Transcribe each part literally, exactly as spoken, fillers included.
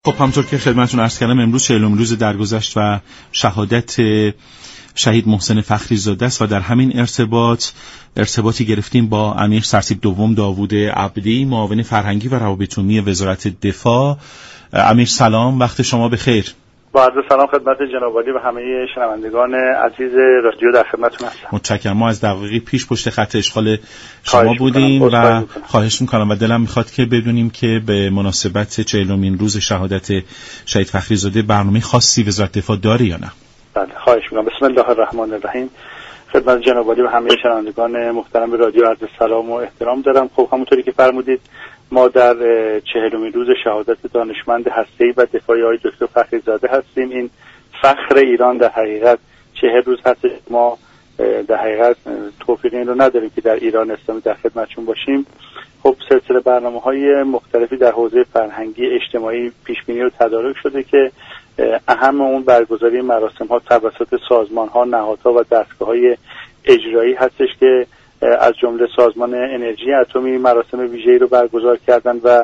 خب همونطور که خدمتتون عرض کردم امروز چهلمین روز درگذشت و شهادت شهید محسن فخری زاده است و در همین ارتباط ارتباطی گرفتیم با امیر سرتیپ دوم داوود عبدی، معاون فرهنگی و روابط عمومی وزارت دفاع. امیر سلام، وقت شما بخیر. با عرض سلام خدمت جناب عالی و همه شنوندگان عزیز رادیو در خدمتتون هستم. متشکرم. ما از دقایقی پیش پشت خط اشغال شما بودیم و خواهش میکنم و دلم میخواد که بدونیم که به مناسبت چهلمین روز شهادت شهید فخری زاده برنامه خاصی وزارت دفاع داره یا نه؟ بله، خواهش میکنم. بسم الله الرحمن الرحیم. خدمت جناب عالی و همه شنوندگان محترم رادیو عرض سلام و احترام دارم. خب همونطوری که فرمودید ما در چهلمین روز شهادت دانشمند هسته‌ای و دفاعی های دکتر فخری زاده هستیم. این فخر ایران در حقیقت چهل روز هست ما در حقیقت توفیق این رو نداریم که در ایران اسلامی در خدمتشون باشیم. خب سلسله برنامه‌های مختلفی در حوزه فرهنگی اجتماعی پیش بینی رو تدارک شده که اهم اون برگزاری مراسم‌ها توسط سازمان‌ها، نهادها و دستگاه‌های اجرایی هستش که از جمله سازمان انرژی اتمی مراسم ویژه‌ای رو برگزار کردن و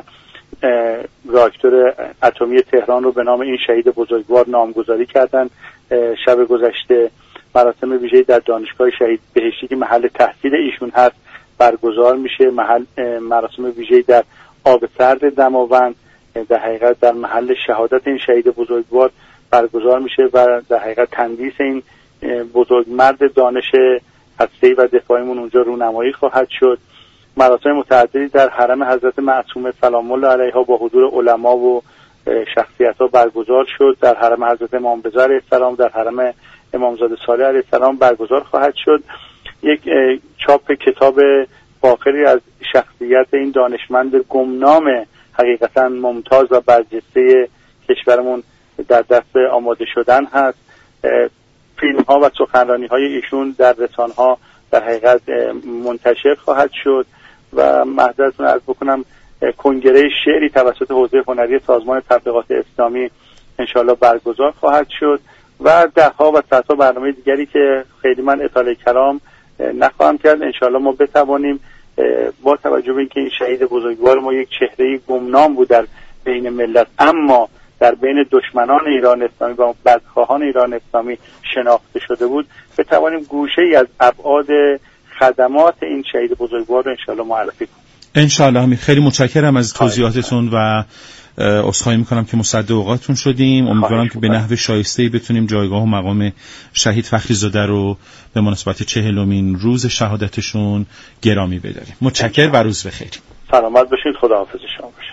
راکتور اتمی تهران رو به نام این شهید بزرگوار نامگذاری کردن. شب گذشته مراسم ویژه‌ای در دانشگاه شهید بهشتی که محل تحصیل ایشون هست برگزار میشه. محل مراسم ویژه‌ای در آب سرد دماوند در حقیقت در محل شهادت این شهید بزرگوار برگزار میشه و در حقیقت تندیس این بزرگمرد دانش هسته‌ای و دفاعیمون اونجا رونمایی خواهد شد. مراسم متعددی در حرم حضرت معصومه سلام الله علیها با حضور علما و شخصیت‌ها برگزار شد. در حرم حضرت امام رضا علیه السلام، در حرم امامزاده صالح علیه السلام برگزار خواهد شد. یک چاپ کتاب فاخری از شخصیت این دانشمند گمنام حقیقتا ممتاز و برجسته کشورمون در دست آماده شدن هست. فیلم ها و سخنرانی های ایشون در رسانه ها در حقیقت منتشر خواهد شد و معذرتون عرض بکنم کنگره شعری توسط حوزه هنری سازمان تبلیغات اسلامی انشالله برگزار خواهد شد و ده ها و صدها برنامه دیگری که خیلی من اطاله کلام نخواهم کرد. انشالله ما بتوانیم با توجه به اینکه این شهید بزرگوار ما یک چهره گمنام بود در بین ملت، اما در بین دشمنان ایران اسلامی و بدخواهان ایران اسلامی شناخته شده بود، بتوانیم گوشه‌ای از ابعاد خدمات این شهید بزرگوار رو انشالله معرفی کنیم. انشالله. خیلی متشکرم از توضیحاتتون و عذرخواهی میکنم که مصدق اوقاتتون شدیم. امیدوارم که به نحو شایسته‌ای بتونیم جایگاه و مقام شهید فخری زاده رو به مناسبت چهلمین روز شهادتشون گرامی بداریم. متشکرم و روز بخیر. سلامت باشید. خداحافظ شما.